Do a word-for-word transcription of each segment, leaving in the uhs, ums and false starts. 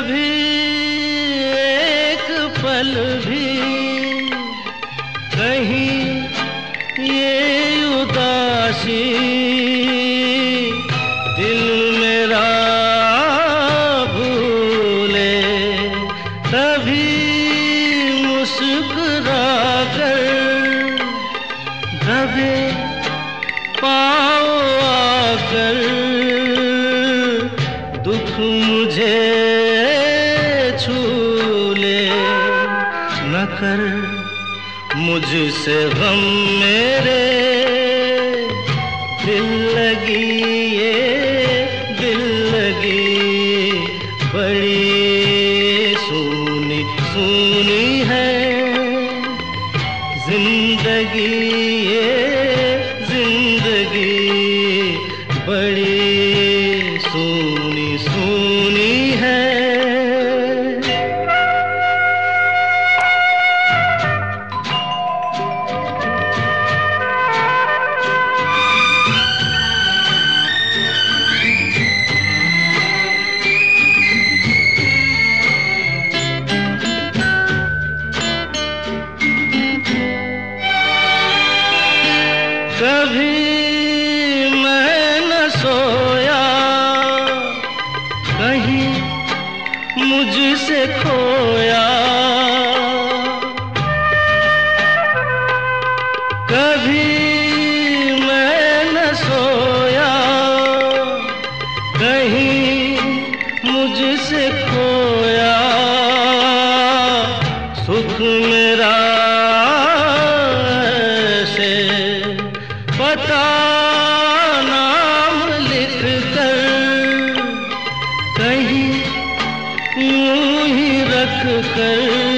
कभी एक पल भी कहीं ये उदासी दिल मेरा भूले, तभी मुस्कुरा कर दबे पाओ आकर दुख मुझे छू ले, न कर मुझसे गम मेरे दिल लगी ये दिल लगी बड़ी सूनी सूनी है जिंदगी ये जिंदगी बड़ी सूनी सूनी है। कभी मैं न सोया कहीं मुझसे खोया, कभी मैं न सोया कहीं मुझसे खोया, सुख मेरा पता नाम लिख कर कहीं यूं ही रख कर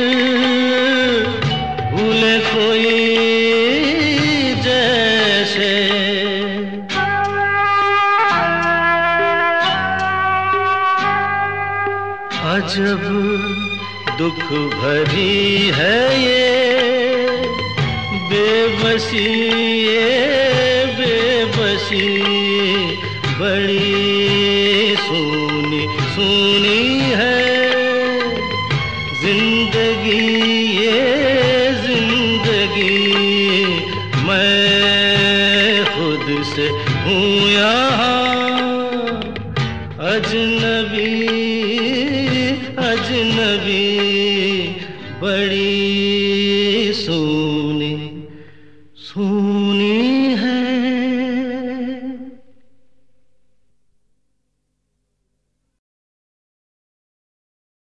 भूले कोई जैसे। अजब दुख भरी है ये बेबसी ये बेबसी बड़ी सूनी सूनी है जिंदगी ये जिंदगी मैं खुद से हूँ यहाँ अजनबी अजनबी बड़ी सूनी सूनी